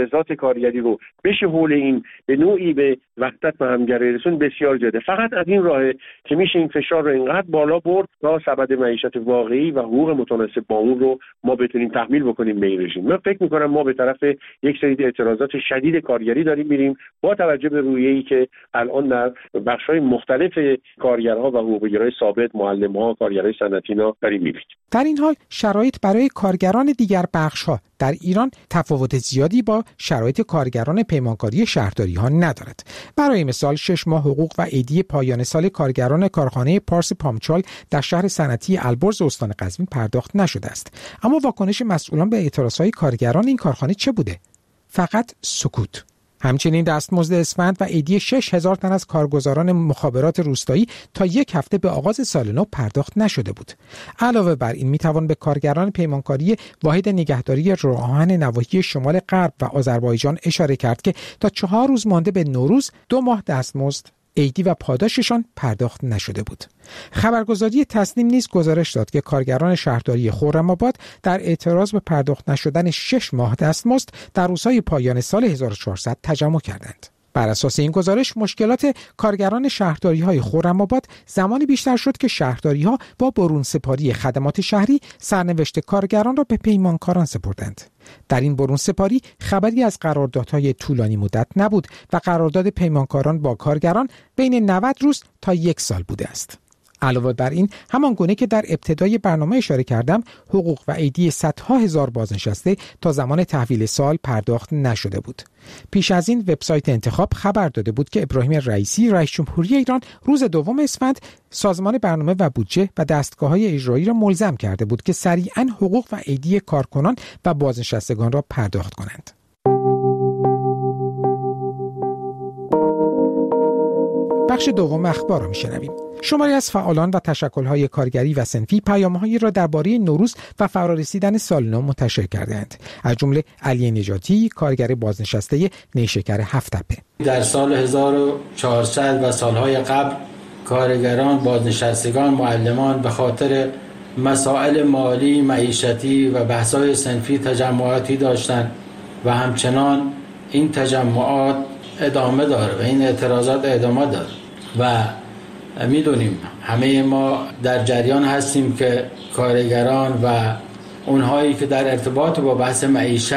ذات کارگری رو بشه حول این به نوعی به وحدت و همگرایی رسون بسیار زیاده. فقط از این راه که میشه این فشار رو اینقدر بالا برد تا سبد معیشت واقعی و حقوق متناسب با اون رو ما بتونیم تحمیل بکنیم به این رژیم. من فکر میکنم ما به طرف یک سری اعتراضات شدید کارگری داریم میریم با توجه به رویه‌ای که الان در بخش‌های مختلف کارگرها و حقوق‌بگیرای ثابت، معلم‌ها، کارگرای صنعتی‌ها داریم می‌بینیم. در این حال شرایط برای کارگران دیگر بخش‌ها در ایران تفاوت زیادی با شرایط کارگران پیمانکاری شهرداری‌ها ندارد. برای مثال 6 ماه حقوق و عیدی پایان سال کارگران کارخانه پارس پامچال در شهر صنعتی البرز استان قزوین پرداخت نشده است. اما واکنش مسئولان به اعتراضهای کارگران این کارخانه چه بوده؟ فقط سکوت. همچنین دستمزد اسفند و عیدی 6000 تن از کارگزاران مخابرات روستایی تا یک هفته به آغاز سال نو پرداخت نشده بود. علاوه بر این میتوان به کارگران پیمانکاری واحد نگهداری راه‌آهن نواحی شمال غرب و آذربایجان اشاره کرد که تا 4 روز مانده به نوروز 2 ماه دستمزد، عیدی و پاداششان پرداخت نشده بود. خبرگزاری تسنیم نیز گزارش داد که کارگران شهرداری خرم‌آباد در اعتراض به پرداخت نشدن 6 ماه دستمزد در روزهای پایان سال 1400 تجمع کردند. بر اساس این گزارش مشکلات کارگران شهرداری‌های خرم‌آباد زمانی بیشتر شد که شهرداری‌ها با برون سپاری خدمات شهری سرنوشت کارگران را به پیمانکاران سپردند. در این برون سپاری خبری از قراردادهای طولانی مدت نبود و قرارداد پیمانکاران با کارگران بین 90 روز تا 1 سال بوده است. علاوه بر این، همان گونه که در ابتدای برنامه اشاره کردم، حقوق و عیدی صدها هزار بازنشسته تا زمان تحویل سال پرداخت نشده بود. پیش از این وبسایت انتخاب خبر داده بود که ابراهیم رئیسی رئیس جمهوری ایران روز 2 اسفند سازمان برنامه و بودجه و دستگاه‌های اجرایی را ملزم کرده بود که سریعاً حقوق و عیدی کارکنان و بازنشستگان را پرداخت کنند. بخش دوم اخبار را میشنویم. شماری از فعالان و تشکل‌های کارگری و صنفی پیام‌هایی را درباره نوروز و فرارسیدن سال نو منتشر کردند. از جمله علی نجاتی، کارگر بازنشسته نیشکر هفت‌تپه. در سال 1400 و سالهای قبل کارگران، بازنشستگان، معلمان به خاطر مسائل مالی، معیشتی و بحث‌های صنفی تجمعاتی داشتند و همچنان این تجمعات ادامه داره و این اعتراضات ادامه داره و میدونیم همه ما در جریان هستیم که کارگران و اونهایی که در ارتباط با بحث معیشت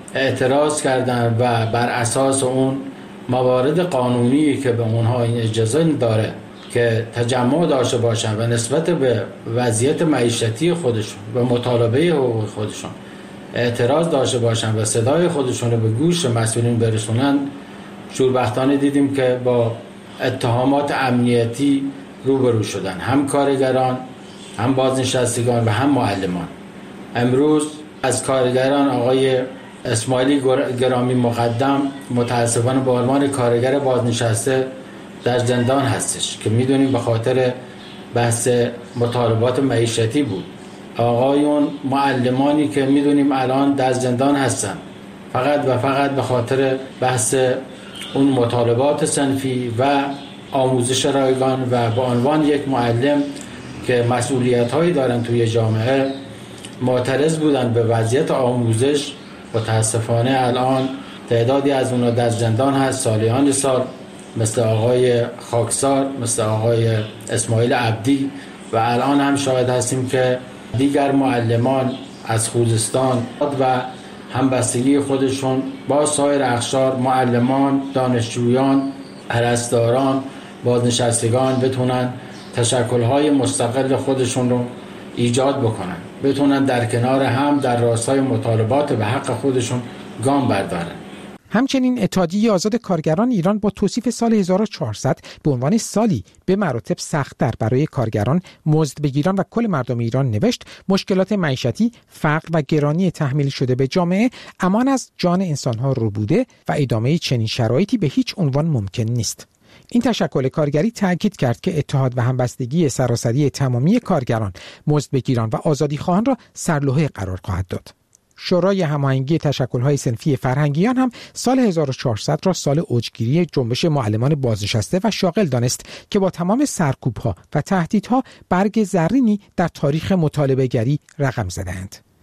اعتراض کردن و بر اساس اون موارد قانونی که به اونها این اجازه داره که تجمع داشته باشن و نسبت به وضعیت معیشتی خودشون و مطالبه حقوق خودشون اعتراض داشته باشن و صدای خودشون رو به گوش مسئولین برسونن، شوربختانه دیدیم که با اتهامات امنیتی روبرو شدن، هم کارگران، هم بازنشستگان و هم معلمان. امروز از کارگران آقای اسماعیلی گرامی مقدم متاسفانه به عنوان کارگر بازنشسته در زندان هستش که میدونیم به خاطر بحث مطالبات معیشتی بود. آقایون معلمانی که میدونیم الان در زندان هستن فقط و فقط به خاطر بحث اون مطالبات صنفی و آموزش رایگان و به عنوان یک معلم که مسئولیت‌هایی دارن توی جامعه معترض بودن به وضعیت آموزش. متاسفانه الان تعدادی از اونها در زندان هست سالیان سال، مثل آقای خاکسار، مثل آقای اسماعیل عبدی و الان هم شاهد هستیم که دیگر معلمان از خوزستان و همبستگی خودشون با سایر اقشار، معلمان، دانشجویان، پرستاران، بازنشستگان بتونن تشکل‌های مستقل خودشون رو ایجاد بکنن، بتونن در کنار هم در راستای مطالبات به حق خودشون گام بردارن. همچنین اتحادیه آزاد کارگران ایران با توصیف سال 1400 به عنوان سالی به مراتب سخت‌تر برای کارگران، مزدبگیران و کل مردم ایران نوشت مشکلات معیشتی، فقر و گرانی تحمیل شده به جامعه امان از جان انسان‌ها رو بوده و ادامه چنین شرایطی به هیچ عنوان ممکن نیست. این تشکل کارگری تأکید کرد که اتحاد و همبستگی سراسری تمامی کارگران، مزدبگیران و آزادیخواهان را سرلوحه قرار خواهد داد. شورای هماهنگی تشکل‌های صنفی فرهنگیان هم سال 1400 را سال اوجگیری جنبش معلمان بازنشسته و شاغل دانست که با تمام سرکوب‌ها و تهدیدها برگ زرینی در تاریخ مطالبه‌گری رقم زدند.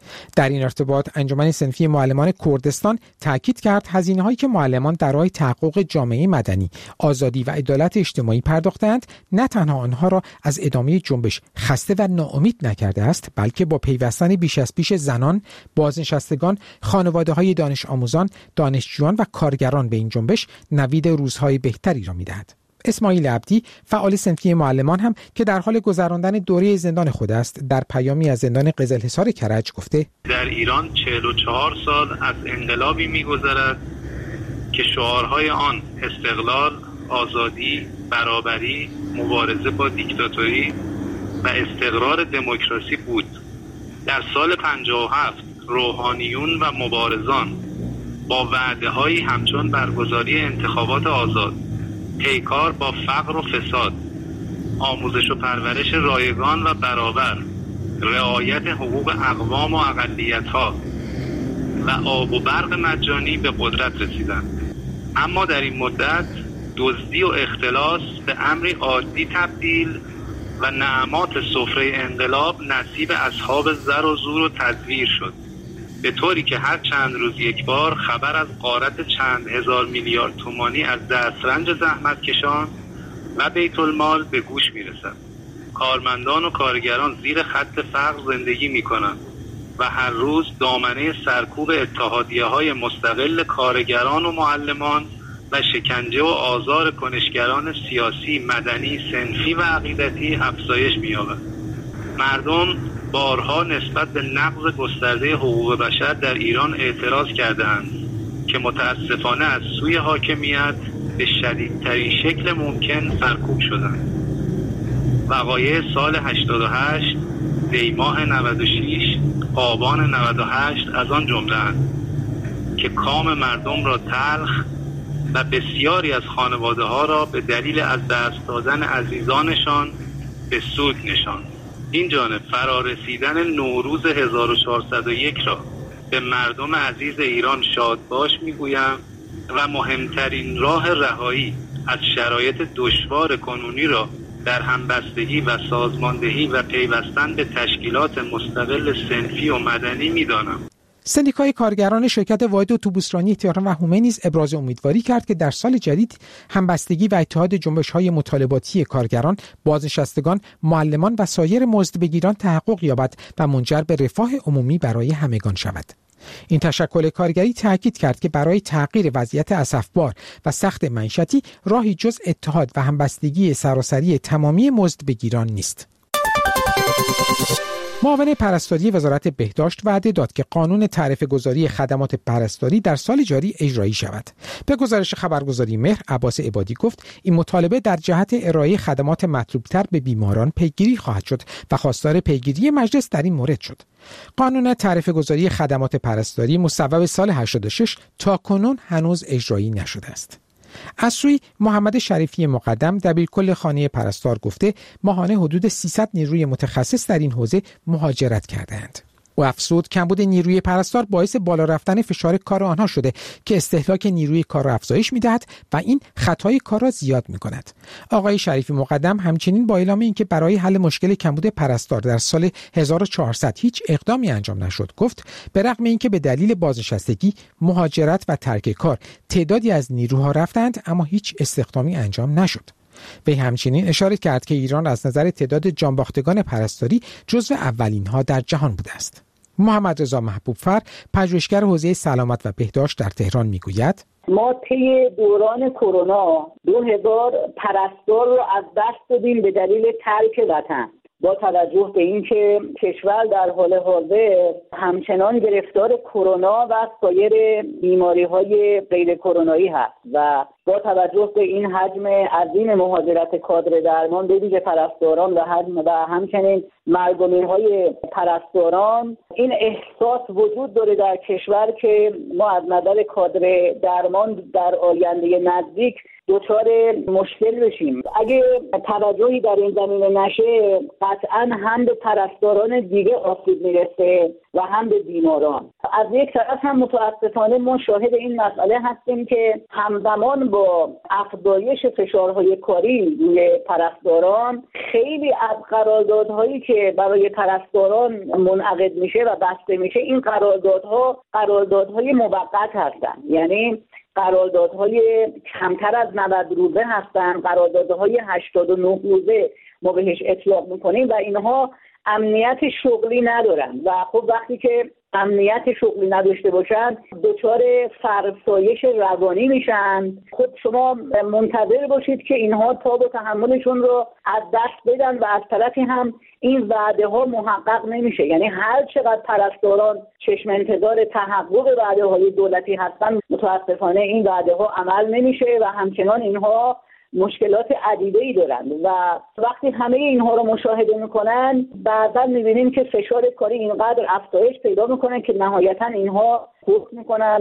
در این ارتباط انجمن صنفی معلمان کردستان تاکید کرد هزینه‌هایی که معلمان در راه تحقق جامعه مدنی، آزادی و عدالت اجتماعی پرداختند نه تنها آنها را از ادامه جنبش خسته و ناامید نکرده است، بلکه با پیوستن بیش از پیش زنان، بازنشستگان، خانواده‌های دانش آموزان، دانشجویان و کارگران به این جنبش نوید روزهای بهتری را می‌دهد. اسماعیل عبدی فعال صنفی معلمان هم که در حال گذراندن دوره زندان خود است در پیامی از زندان قزلحصار کرج گفته در ایران 44 سال از انقلابی می‌گذرد که شعارهای آن استقلال، آزادی، برابری، مبارزه با دیکتاتوری و استقرار دموکراسی بود. در سال 57 روحانیون و مبارزان با وعده‌هایی همچون برگزاری انتخابات آزاد، پیکار با فقر و فساد، آموزش و پرورش رایگان و برابر، رعایت حقوق اقوام و اقلیت‌ها و آب و برق مجانی به قدرت رسیدند. اما در این مدت دزدی و اختلاس به امری عادی تبدیل و نعمات سفره انقلاب نصیب اصحاب زر و زور و تزویر شد، به طوری که هر چند روز یک بار خبر از غارت چند هزار میلیارد تومانی از دسترنج زحمتکشان و بیت المال به گوش میرسد. کارمندان و کارگران زیر خط فقر زندگی میکنند و هر روز دامنه سرکوب اتحادیه‌های مستقل کارگران و معلمان و شکنجه و آزار کنشگران سیاسی، مدنی، صنفی و عقیدتی افزایش می‌یابد. مردم بارها نسبت به نقض گسترده حقوق بشر در ایران اعتراض کرده‌اند که متاسفانه از سوی حاکمیت به شدیدترین شکل ممکن سرکوب شدند. وقایع سال 88، دیماه 96، آبان 98 از آن جمله‌اند که کام مردم را تلخ و بسیاری از خانواده‌ها را به دلیل از دست دادن عزیزانشان به سوگ نشاند. این جانب فرارسیدن نوروز 1401 را به مردم عزیز ایران شادباش میگویم و مهمترین راه رهایی از شرایط دشوار کنونی را در همبستگی و سازماندهی و پیوستن به تشکیلات مستقل صنفی و مدنی می‌دانم. سندیکای کارگران شرکت واحد اتوبوسرانی تهران و هومه نیز ابراز امیدواری کرد که در سال جدید همبستگی و اتحاد جنبش‌های مطالباتی کارگران، بازنشستگان، معلمان و سایر مزدبگیران تحقق یابد و منجر به رفاه عمومی برای همگان شود. این تشکل کارگری تاکید کرد که برای تغییر وضعیت اسفبار و سخت معیشتی راهی جز اتحاد و همبستگی سراسری تمامی مزدبگیران نیست. معاون پرستاری وزارت بهداشت وعده داد که قانون تعرفه گذاری خدمات پرستاری در سال جاری اجرایی شود. به گزارش خبرگزاری مهر، عباس عبادی گفت این مطالبه در جهت ارائه خدمات مطلوبتر به بیماران پیگیری خواهد شد و خواستار پیگیری مجلس در این مورد شد. قانون تعرفه گذاری خدمات پرستاری مصوب سال 86 تا کنون هنوز اجرایی نشده است. از سوی محمد شریفی مقدم دبیرکل خانه پرستار گفته ماهانه حدود 300 نیروی متخصص در این حوزه مهاجرت کردند. او افزود کمبود نیروی پرستار باعث بالا رفتن فشار کار آنها شده که استهلاک نیروی کار را افزایش می‌دهد و این خطای کار را زیاد می‌کند. آقای شریفی مقدم همچنین با اعلام اینکه برای حل مشکل کمبود پرستار در سال 1400 هیچ اقدامی انجام نشد گفت به رغم اینکه به دلیل بازنشستگی، مهاجرت و ترک کار تعدادی از نیروها رفتند اما هیچ استخدامی انجام نشد. وی همچنین اشاره کرد که ایران از نظر تعداد جانباختگان پرستاری جزو اولین‌ها در جهان بوده است. محمد رضا محبوبفر، پژوهشگر حوزه سلامت و بهداشت در تهران میگوید ما طی دوران کرونا 2000 پرستار رو از دست دادیم به دلیل ترک وطن. با توجه به اینکه کشور در حال حاضر همچنان گرفتار کرونا و سایر بیماری‌های غیر کرونایی هست و با توجه به این حجم عظیم مهاجرت کادر درمان به ویژه پرستاران و همچنین مرگ و میرهای پرستاران، این احساس وجود داره در کشور که ما از نظر کادر درمان در آینده نزدیک دچار مشکل بشیم. اگه توجهی در این زمینه نشه قطعا هم به پرستاران دیگه آسیب میرسه و هم به بیماران. از یک طرف هم متاسفانه ما شاهد این مسئله هستیم که همزمان با با افزایش فشارهای کاری روی پرستاران، خیلی از قراردادهایی که برای پرستاران منعقد میشه و بسته میشه، این قراردادهای موقت هستن، یعنی قراردادهای کمتر از 90 روزه هستن، قراردادهای 89 روزه ما بهش اطلاق میکنیم و اینها امنیت شغلی ندارن و خب وقتی که امنیت شغلی نداشته باشن دچار فرسایش روانی میشن. خب شما منتظر باشید که اینها تاب و تحملشون رو از دست بدن و از طرفی هم این وعده ها محقق نمیشه، یعنی هر چقدر پرستاران چشم انتظار تحقق وعده های دولتی هستن، متاسفانه این وعده ها عمل نمیشه و همچنان اینها مشکلات عدیده‌ای دارند و وقتی همه اینها رو مشاهده میکنن بعدا میبینیم که فشار کاری اینقدر افزایش پیدا میکنن که نهایتا اینها حکم میکنن.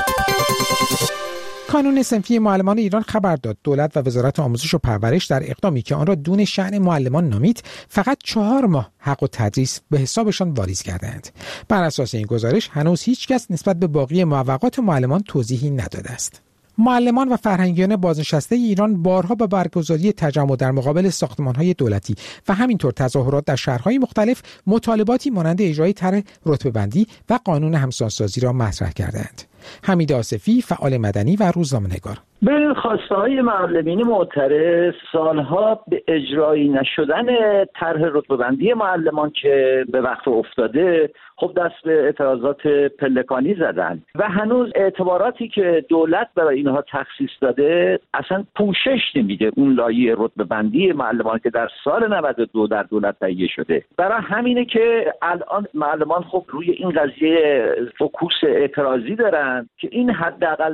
کانون صنفی معلمان ایران خبر داد دولت و وزارت آموزش و پرورش در اقدامی که آن را دون شأن معلمان نامید فقط 4 ماه حق و تدریس به حسابشان واریز کردند. بر اساس این گزارش هنوز هیچ کس نسبت به باقی موقعات معلمان توضیحی نداده است. معلمان و فرهنگیان بازنشسته ایران بارها با برگزاری تجمع در مقابل ساختمان‌های دولتی و همینطور تظاهرات در شهرهای مختلف مطالباتی مانند اجرای طرح رتبه‌بندی و قانون همسانسازی را مطرح کردند. حمید آصفی، فعال مدنی و روزنامه‌نگار: به خواسته‌های معلمین معترض سالها به اجرایی نشدن طرح رتبه‌بندی معلمان که به وقت افتاده خب دست به اعتراضات پلکانی زدن و هنوز اعتباراتی که دولت برای اینها تخصیص داده اصلا پوشش نمیده اون لایحه رتبه‌بندی معلمان که در سال 92 در دولت تهیه شده. برای همینه که الان معلمان خب روی این قضیه فوکوس اعتراضی دارن که این حداقل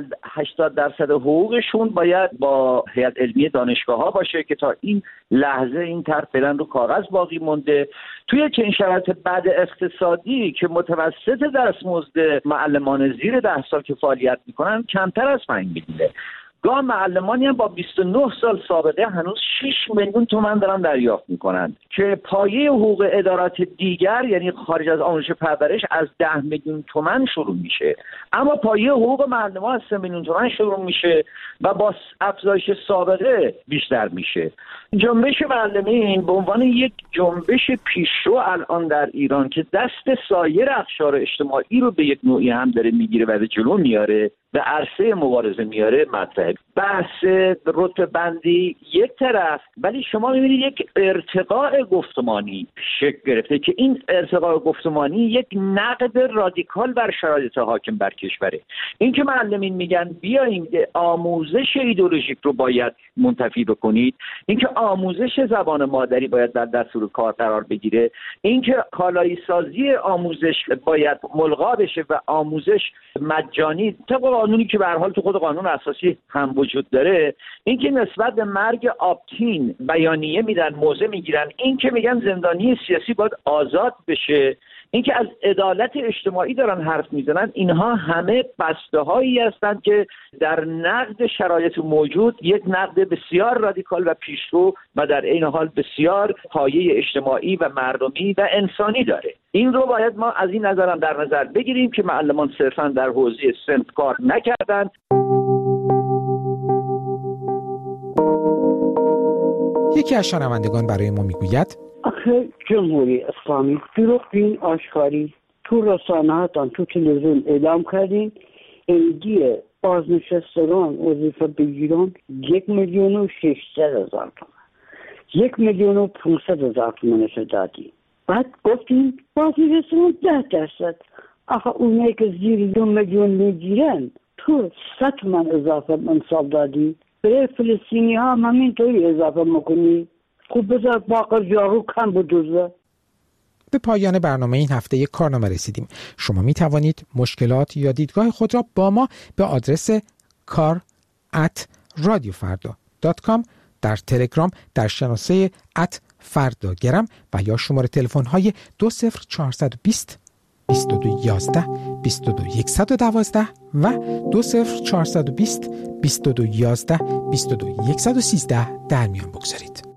80% حقوقشون باید با هیئت علمی دانشگاه‌ها باشه که تا این لحظه این طرح فعلا رو کاغذ باقی مونده. توی چنین شرایط بد اقتصادی که متوسط دستمزد معلمان زیر 10 سال که فعالیت میکنن کمتر از 5 میلیونه، گاه معلمانی هم با 29 سال سابقه هنوز 6 میلیون تومان دارن دریافت میکنن که پایه حقوق ادارات دیگر یعنی خارج از آموزش پرورش از 10 میلیون تومان شروع میشه، اما پایه حقوق معلمان از 3 میلیون تومان شروع میشه و با افزایش سابقه بیشتر میشه. جنبش معلمین به عنوان یک جنبش پیشرو الان در ایران که دست سایر اقشار اجتماعی رو به یک نوعی هم داره میگیره و به جلو میاره، به عرصه مبارزه میاره مطرحه. بحث رتبه‌بندی یک طرف، ولی شما میبینید یک ارتقاء گفتمانی شکل گرفته که این ارتقاء گفتمانی یک نقد رادیکال بر شرایط حاکم بر کشوره. این که معلمین میگن بیاییم آموزش ایدئولوژیک رو باید منتفی بکنید، این که آموزش زبان مادری باید در دستور کار قرار بگیره، این که کالایی سازی آموزش باید ملغا بشه و آموزش مجانی طبق قانونی که به هر حال تو خود قانون اساسی هم وجود داره، این که نسبت به مرگ آپتین بیانیه میدن، موضع میگیرن، این که میگن زندانی سیاسی باید آزاد بشه، این که از عدالت اجتماعی دارن حرف میزنن، اینها همه بسته‌هایی هستند که در نقد شرایط موجود یک نقد بسیار رادیکال و پیشرو و در عین حال بسیار پایه اجتماعی و مردمی و انسانی داره. این رو باید ما از این نظرم در نظر بگیریم که معلمان صرفاً در حوزه صنف کار نکردند. یکی از شنوندگان برای ما میگوید: آخه جمهوری اسلامی دروغ بین آشکاری تو رسانه‌هاتان تو تلویزیون اعلام کردین ایدی بازنشستگان وظیفه بگیرن 1,600,000 تومان، 1,500,000 تومانش دادی. بعد گفتین بازنشستگان 10%. آخه اونایی که زیر 2 میلیون میگیرن تو 100 تومان اضافه منصاب دادی. برای فلسطینی ها همینطوری اضافه میکنی. خوب بذار باقر جارو کم بدوزه. به پایان برنامه این هفته کارنامه رسیدیم. شما می توانید مشکلات یا دیدگاه خود را با ما به آدرس kar@radiofarda.com در تلگرام در شناسه @فرداگرم و یا شماره تلفن های 20420 2211 22112 و 20420 2211 22113 در میان بگذارید.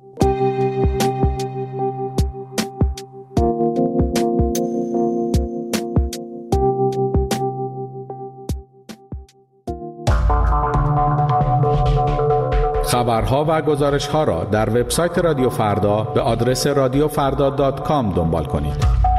خبرها و گزارش‌ها را در وبسایت رادیو فردا به آدرس radiofrda.com دنبال کنید.